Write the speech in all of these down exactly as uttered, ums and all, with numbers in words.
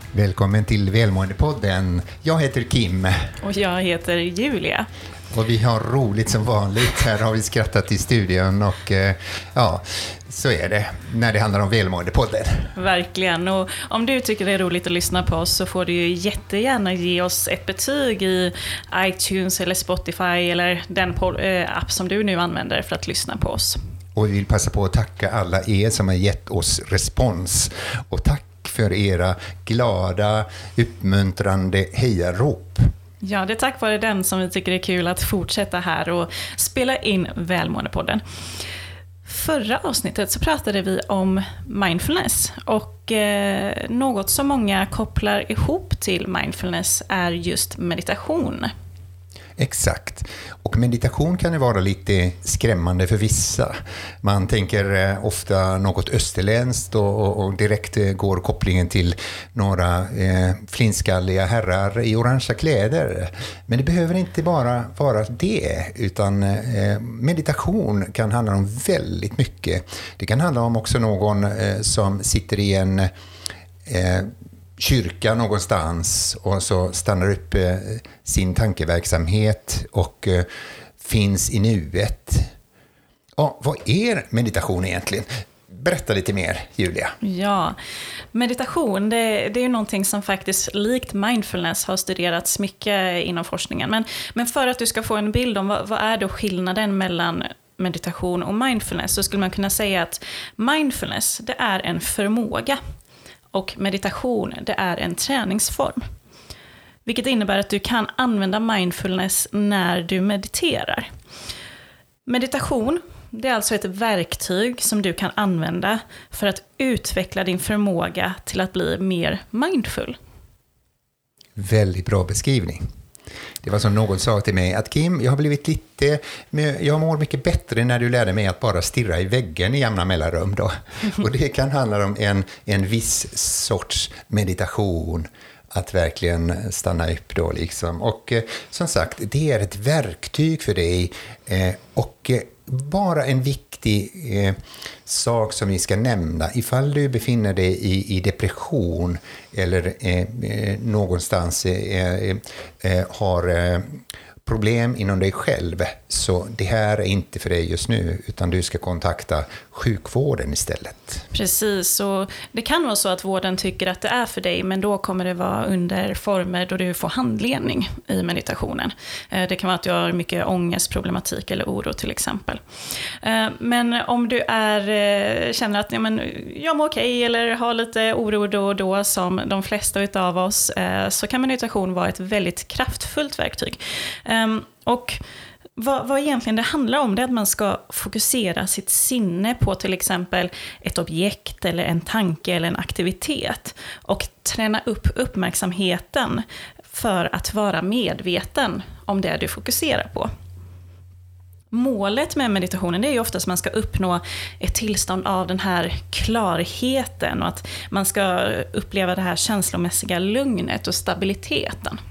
Välkommen till Välmåendepodden. Jag heter Kim. Och jag heter Julia. Och vi har roligt som vanligt. Här har vi skrattat i studion och ja, så är det när det handlar om Välmåendepodden. Verkligen. Och om du tycker det är roligt att lyssna på oss så får du ju jättegärna ge oss ett betyg i iTunes eller Spotify eller den app som du nu använder för att lyssna på oss. Och vi vill passa på att tacka alla er som har gett oss respons. Och tack för era glada, uppmuntrande hejarop. Ja, det är tack vare den som vi tycker det är kul att fortsätta här och spela in Välmåendepodden. Förra avsnittet så pratade vi om mindfulness och eh, något som många kopplar ihop till mindfulness är just meditation. Exakt. Och meditation kan ju vara lite skrämmande för vissa. Man tänker ofta något österländskt och, och direkt går kopplingen till några eh, flinskalliga herrar i orangea kläder. Men det behöver inte bara vara det, utan eh, meditation kan handla om väldigt mycket. Det kan handla om också någon eh, som sitter i en eh, kyrka någonstans och så stannar upp eh, sin tankeverksamhet och eh, finns i nuet. Ja, vad är meditation egentligen? Berätta lite mer, Julia. Ja, meditation det, det är ju någonting som faktiskt likt mindfulness har studerats mycket inom forskningen. Men, men för att du ska få en bild om vad, vad är då skillnaden mellan meditation och mindfulness så skulle man kunna säga att mindfulness det är en förmåga. Och meditation, det är en träningsform. Vilket innebär att du kan använda mindfulness när du mediterar. Meditation, det är alltså ett verktyg som du kan använda för att utveckla din förmåga till att bli mer mindful. Väldigt bra beskrivning. Det var som någon sa till mig att Kim, jag har blivit lite, jag mår mycket bättre när du lärde mig att bara stirra i väggen i jämna mellanrum då. Och det kan handla om en, en viss sorts meditation, att verkligen stanna upp då liksom. Och eh, som sagt, det är ett verktyg för dig eh, och eh, bara en viktig eh, sak som vi ska nämna. Ifall du befinner dig i, i depression eller eh, eh, någonstans eh, eh, har eh, problem inom dig själv, så det här är inte för dig just nu, utan du ska kontakta sjukvården istället. Precis, och det kan vara så att vården tycker att det är för dig, men då kommer det vara under former då du får handledning i meditationen. Det kan vara att du har mycket ångestproblematik eller oro till exempel. Men om du är, känner att ja, men, jag mår okej eller har lite oro då och då som de flesta utav oss, så kan meditation vara ett väldigt kraftfullt verktyg. Och vad, vad egentligen det handlar om det är att man ska fokusera sitt sinne på till exempel ett objekt eller en tanke eller en aktivitet och träna upp uppmärksamheten för att vara medveten om det du fokuserar på. Målet med meditationen är ju oftast att man ska uppnå ett tillstånd av den här klarheten och att man ska uppleva det här känslomässiga lugnet och stabiliteten.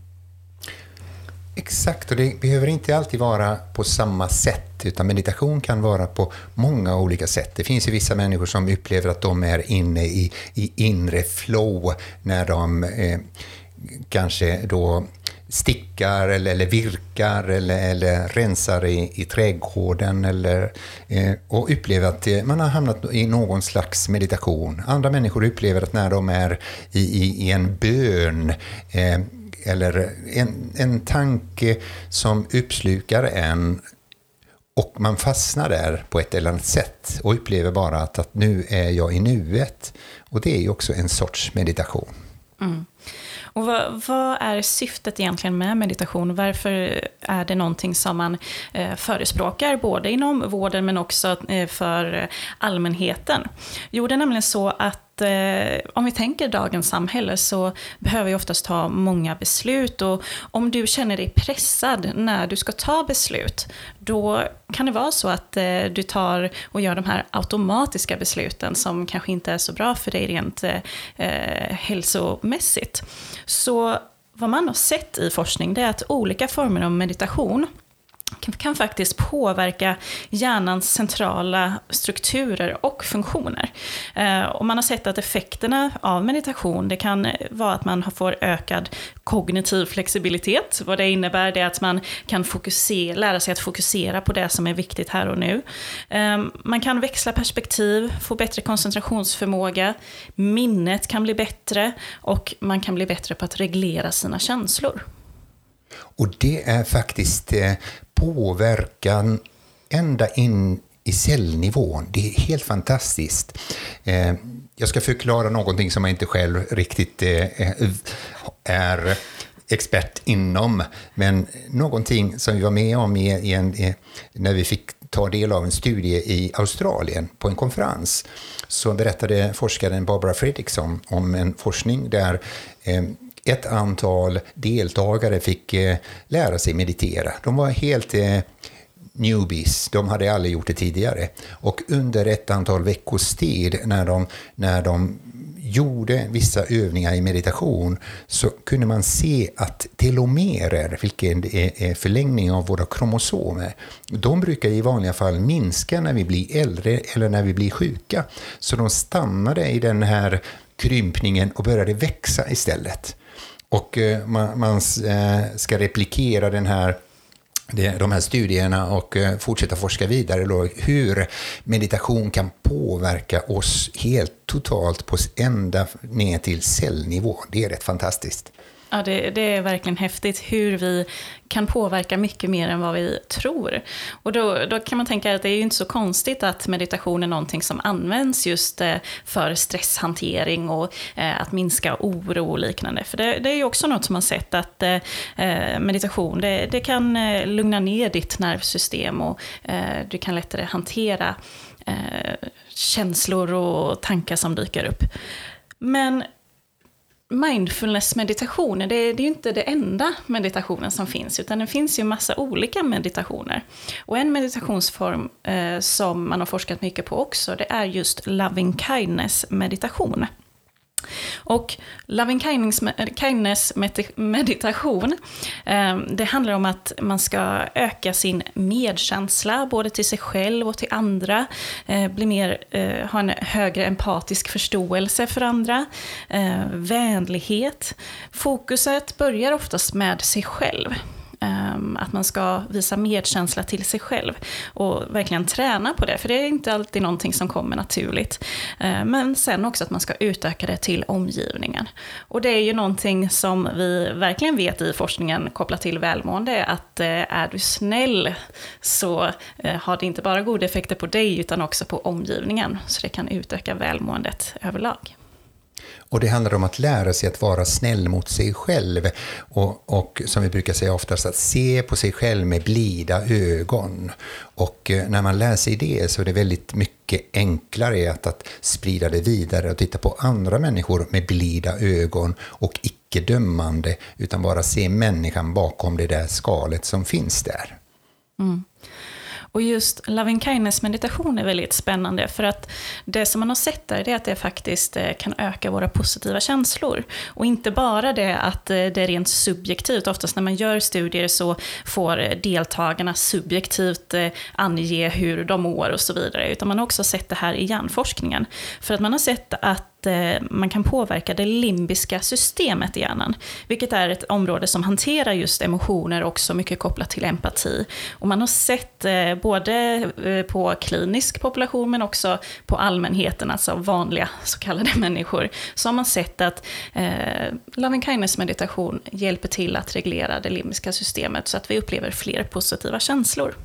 Exakt, och det behöver inte alltid vara på samma sätt, utan meditation kan vara på många olika sätt. Det finns ju vissa människor som upplever att de är inne i, i inre flow när de eh, kanske då stickar eller, eller virkar eller, eller rensar i, i trädgården eller, eh, och upplever att man har hamnat i någon slags meditation. Andra människor upplever att när de är i, i, i en bön eh, eller en, en tanke som uppslukar en och man fastnar där på ett eller annat sätt och upplever bara att, att nu är jag i nuet. Och det är ju också en sorts meditation. Mm. Och vad, vad är syftet egentligen med meditation? Varför är det någonting som man eh, förespråkar både inom vården men också eh, för allmänheten? Jo, det är nämligen så att eh, om vi tänker dagens samhälle så behöver vi oftast ta många beslut, och om du känner dig pressad när du ska ta beslut, då kan det vara så att eh, du tar och gör de här automatiska besluten som kanske inte är så bra för dig rent eh, hälsomässigt. Så vad man har sett i forskning det är att olika former av meditation kan faktiskt påverka hjärnans centrala strukturer och funktioner. Och man har sett att effekterna av meditation, det kan vara att man får ökad kognitiv flexibilitet. Vad det innebär det är att man kan fokusera, lära sig att fokusera på det som är viktigt här och nu. Man kan växla perspektiv, få bättre koncentrationsförmåga, minnet kan bli bättre och man kan bli bättre på att reglera sina känslor. Och det är faktiskt eh, påverkan ända in i cellnivån. Det är helt fantastiskt. Eh, jag ska förklara någonting som jag inte själv riktigt eh, är expert inom. Men någonting som vi var med om i, i en, i, när vi fick ta del av en studie i Australien på en konferens, så berättade forskaren Barbara Fredrickson om en forskning där eh, ett antal deltagare fick eh, lära sig meditera. De var helt eh, newbies, de hade aldrig gjort det tidigare. Och under ett antal veckors tid när de, när de gjorde vissa övningar i meditation, så kunde man se att telomerer, vilket är förlängning av våra kromosomer, de brukar i vanliga fall minska när vi blir äldre eller när vi blir sjuka. Så de stannade i den här krympningen och började växa istället. Och man, man ska replikera den här, de här studierna och fortsätta forska vidare då, hur meditation kan påverka oss helt totalt på ända ner till cellnivå. Det är rätt fantastiskt. Ja, det, det är verkligen häftigt hur vi kan påverka mycket mer än vad vi tror. Och då, då kan man tänka att det är ju inte så konstigt att meditation är någonting som används just för stresshantering och att minska oro och liknande. För det, det är ju också något som man sett att meditation, det, det kan lugna ner ditt nervsystem och du kan lättare hantera känslor och tankar som dyker upp. Men mindfulness-meditation, det, det är ju inte det enda meditationen som finns, utan det finns ju massa olika meditationer. Och en meditationsform eh, som man har forskat mycket på också, det är just loving kindness-meditation. Och loving kindness meditation, det handlar om att man ska öka sin medkänsla både till sig själv och till andra, bli mer, ha en högre empatisk förståelse för andra, vänlighet. Fokuset börjar oftast med sig själv. Att man ska visa medkänsla till sig själv och verkligen träna på det, för det är inte alltid någonting som kommer naturligt. Men sen också att man ska utöka det till omgivningen. Och det är ju någonting som vi verkligen vet i forskningen kopplat till välmående, att är du snäll så har det inte bara goda effekter på dig utan också på omgivningen, så det kan utöka välmåendet överlag. Och det handlar om att lära sig att vara snäll mot sig själv och, och som vi brukar säga oftast, att se på sig själv med blida ögon. Och när man lär sig det så är det väldigt mycket enklare att, att sprida det vidare och titta på andra människor med blida ögon och icke dömande, utan bara se människan bakom det där skalet som finns där. Mm. Och just loving kindness meditation är väldigt spännande, för att det som man har sett där är att det faktiskt kan öka våra positiva känslor. Och inte bara det att det är rent subjektivt. Oftast när man gör studier så får deltagarna subjektivt ange hur de mår och så vidare. Utan man har också sett det här i hjärnforskningen. För att man har sett att man kan påverka det limbiska systemet i hjärnan, vilket är ett område som hanterar just emotioner, också mycket kopplat till empati. Och man har sett både på klinisk population men också på allmänheten, alltså vanliga så kallade människor, så har man sett att eh, loving kindness meditation hjälper till att reglera det limbiska systemet så att vi upplever fler positiva känslor.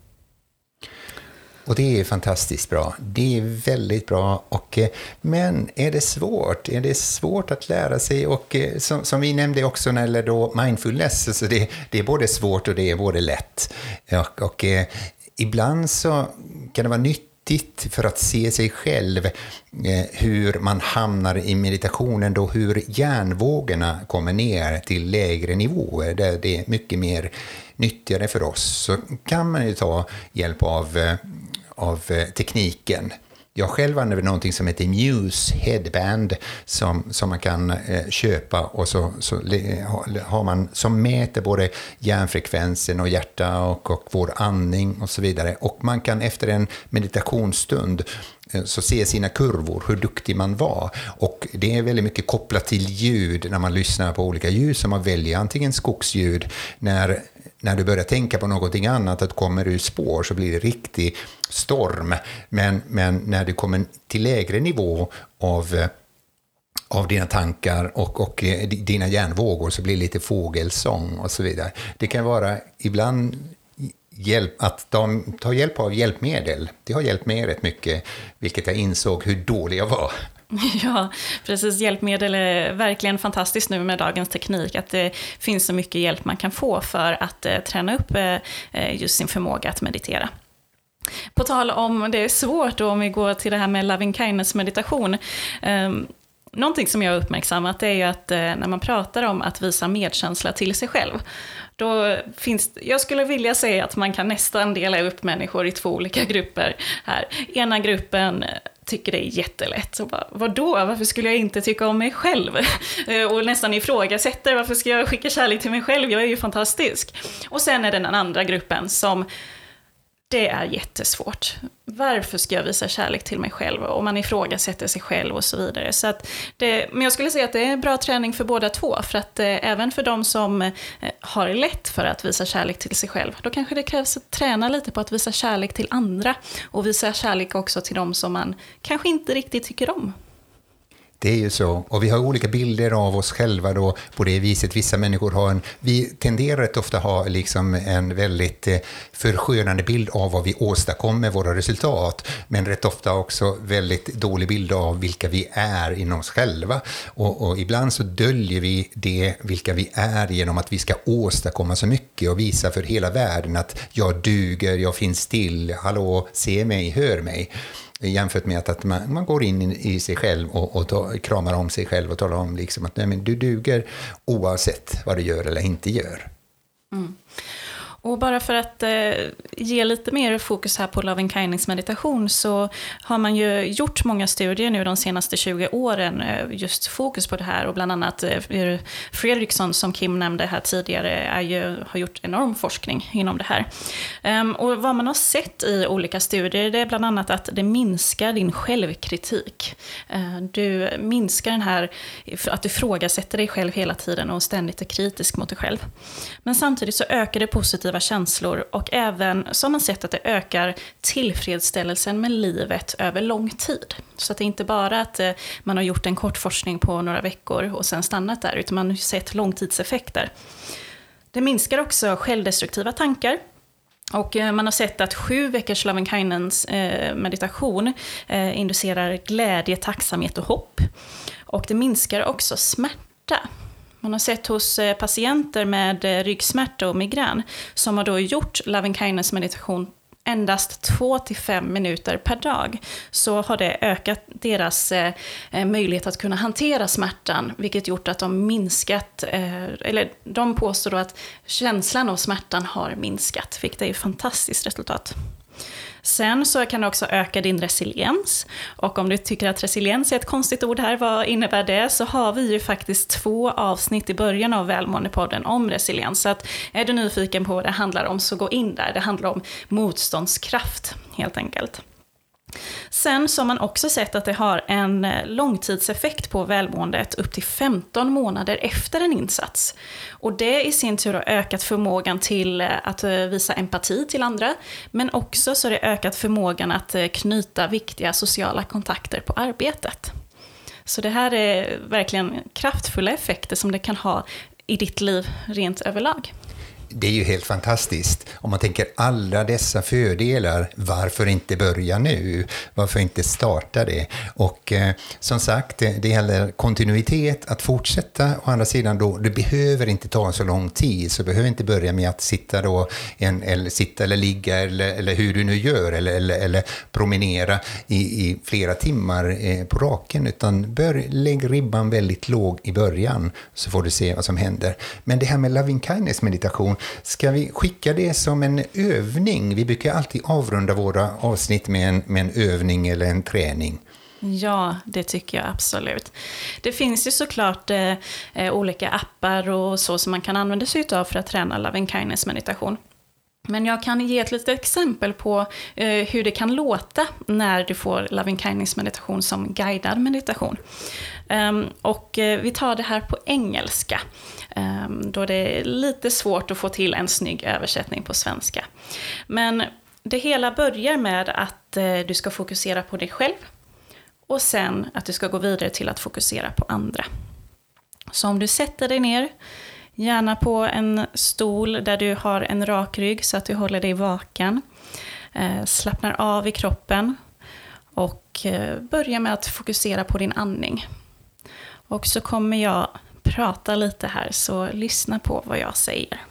Och det är fantastiskt bra. Det är väldigt bra. Och, men är det svårt? Är det svårt att lära sig? Och som, som vi nämnde också när det gäller då mindfulness, så det, det är både svårt och det är både lätt. Och, och eh, ibland så kan det vara nyttigt för att se sig själv eh, hur man hamnar i meditationen då, hur hjärnvågorna kommer ner till lägre nivåer där det är mycket mer nyttigare för oss. Så kan man ju ta hjälp av av tekniken. Jag själv använder någonting som heter Muse Headband som, som man kan eh, köpa och så, så har man som mäter både hjärnfrekvensen och hjärta och, och vår andning och så vidare. Och man kan efter en meditationsstund så se sina kurvor, hur duktig man var. Och det är väldigt mycket kopplat till ljud när man lyssnar på olika ljud som man väljer. Antingen skogsljud, när, när du börjar tänka på någonting annat, att kommer ur spår så blir det riktig storm. Men, men när du kommer till lägre nivå av, av dina tankar och, och dina hjärnvågor så blir det lite fågelsång och så vidare. Det kan vara ibland hjälp, att de tar hjälp av hjälpmedel. Det har hjälpt mig rätt mycket, vilket jag insåg hur dålig jag var. Ja, precis. Hjälpmedel är verkligen fantastiskt nu med dagens teknik. Att det finns så mycket hjälp man kan få för att eh, träna upp eh, just sin förmåga att meditera. På tal om det är svårt då, om vi går till det här med loving kindness meditation. Eh, någonting som jag har uppmärksammat är ju att eh, när man pratar om att visa medkänsla till sig själv, då finns, jag skulle vilja säga att man kan nästan dela upp människor i två olika grupper här. Ena gruppen tycker det är jättelätt. Och bara, vadå? Varför skulle jag inte tycka om mig själv? Och nästan ifrågasätter, varför ska jag skicka kärlek till mig själv? Jag är ju fantastisk. Och sen är det den andra gruppen som, det är jättesvårt. Varför ska jag visa kärlek till mig själv? Och man ifrågasätter sig själv och så vidare. Så att det, men jag skulle säga att det är bra träning för båda två. För att eh, även för de som eh, har lätt för att visa kärlek till sig själv, då kanske det krävs att träna lite på att visa kärlek till andra. Och visa kärlek också till de som man kanske inte riktigt tycker om. Det är ju så. Och vi har olika bilder av oss själva då på det viset. Vissa människor har en, vi tenderar att ofta ha liksom en väldigt eh, förskönande bild av vad vi åstadkommer med våra resultat. Men rätt ofta också väldigt dålig bild av vilka vi är inom oss själva. Och, och ibland så döljer vi det, vilka vi är, genom att vi ska åstadkomma så mycket och visa för hela världen att jag duger, jag finns till, hallå, se mig, hör mig. Jämfört med att, att man, man går in i, i sig själv och, och tar, kramar om sig själv och talar om liksom att nej, men du duger oavsett vad du gör eller inte gör. Mm. Och bara för att eh, ge lite mer fokus här på loving kindness meditation, så har man ju gjort många studier nu de senaste tjugo åren eh, just fokus på det här. Och bland annat eh, Fredriksson, som Kim nämnde här tidigare, är ju, har gjort enorm forskning inom det här. Um, och vad man har sett i olika studier, det är bland annat att det minskar din självkritik. Uh, du minskar den här, att du ifrågasätter dig själv hela tiden och ständigt är kritisk mot dig själv. Men samtidigt så ökar det positiva känslor, och även så har man sett att det ökar tillfredsställelsen med livet över lång tid. Så att det är inte bara att eh, man har gjort en kort forskning på några veckor och sen stannat där, utan man har sett långtidseffekter. Det minskar också självdestruktiva tankar. Och eh, man har sett att sju veckors loving kindness eh, meditation eh, inducerar glädje, tacksamhet och hopp. Och det minskar också smärta. Man har sett hos patienter med ryggsmärta och migrän som har då gjort loving kindness meditation endast två till fem minuter per dag, så har det ökat deras eh, möjlighet att kunna hantera smärtan, vilket gjort att de minskat, eh, eller de påstår då att känslan av smärtan har minskat, vilket är ett fantastiskt resultat. Sen så kan det också öka din resiliens. Och om du tycker att resiliens är ett konstigt ord här, vad innebär det? Så har vi ju faktiskt två avsnitt i början av Välmåendepodden om resiliens. Så att är du nyfiken på vad det handlar om, så gå in där. Det handlar om motståndskraft helt enkelt. Sen så har man också sett att det har en långtidseffekt på välmåendet upp till femton månader efter en insats. Och det i sin tur har ökat förmågan till att visa empati till andra, men också så har det ökat förmågan att knyta viktiga sociala kontakter på arbetet. Så det här är verkligen kraftfulla effekter som det kan ha i ditt liv rent överlag. Det är ju helt fantastiskt. Om man tänker alla dessa fördelar, varför inte börja nu? Varför inte starta det? Och eh, som sagt, det, det gäller kontinuitet, att fortsätta. Å andra sidan då, det behöver inte ta så lång tid. Så behöver inte börja med att sitta då, en, eller sitta eller ligga eller, eller hur du nu gör. Eller, eller, eller promenera i, i flera timmar eh, på raken. Utan bör, lägg ribban väldigt låg i början, så får du se vad som händer. Men det här med loving kindness meditation, ska vi skicka det som en övning? Vi brukar alltid avrunda våra avsnitt med en, med en övning eller en träning. Ja, det tycker jag absolut. Det finns ju såklart eh, olika appar och så som man kan använda sig av för att träna loving kindness meditation. Men jag kan ge ett litet exempel på eh, hur det kan låta när du får loving kindness meditation som guidad meditation. Um, och eh, vi tar det här på engelska, um, då det är lite svårt att få till en snygg översättning på svenska. Men det hela börjar med att eh, du ska fokusera på dig själv och sen att du ska gå vidare till att fokusera på andra. Så om du sätter dig ner, gärna på en stol där du har en rak rygg så att du håller dig vaken. Eh, slappnar av i kroppen och eh, börjar med att fokusera på din andning. Och så kommer jag prata lite här, så lyssna på vad jag säger.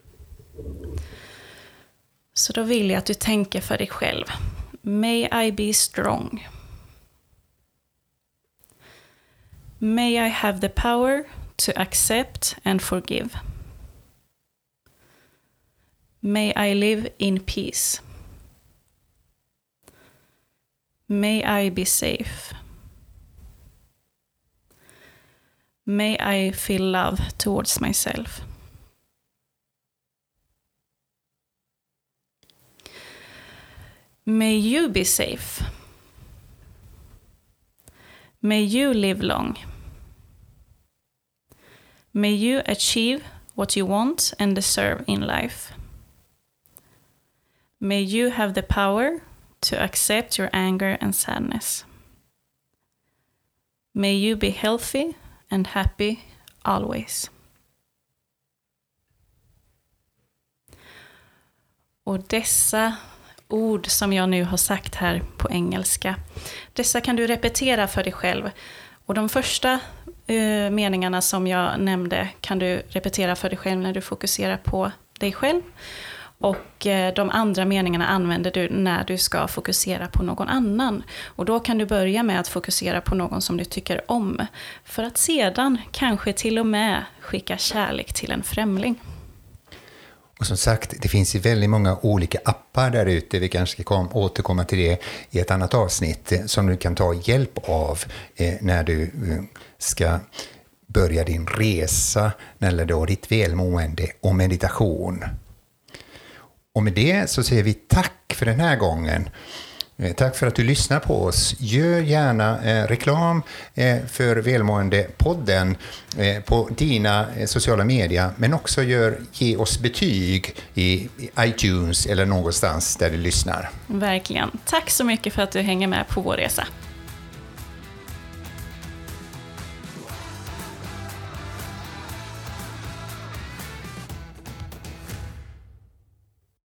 Så då vill jag att du tänker för dig själv. May I be strong. May I have the power to accept and forgive. May I live in peace. May I be safe. May I feel love towards myself. May you be safe. May you live long. May you achieve what you want and deserve in life. May you have the power to accept your anger and sadness. May you be healthy and happy always. Och dessa ord som jag nu har sagt här på engelska, dessa kan du repetera för dig själv. Och de första eh, meningarna som jag nämnde kan du repetera för dig själv när du fokuserar på dig själv. Och eh, de andra meningarna använder du när du ska fokusera på någon annan. Och då kan du börja med att fokusera på någon som du tycker om. För att sedan kanske till och med skicka kärlek till en främling. Och som sagt, det finns ju väldigt många olika appar där ute. Vi kanske ska kom, återkomma till det i ett annat avsnitt som du kan ta hjälp av eh, när du eh, ska börja din resa eller då ditt välmående och meditation. Och med det så säger vi tack för den här gången. Tack för att du lyssnar på oss. Gör gärna eh, reklam eh, för Välmående-podden eh, på dina eh, sociala medier. Men också gör, ge oss betyg i, i iTunes eller någonstans där du lyssnar. Verkligen. Tack så mycket för att du hänger med på vår resa.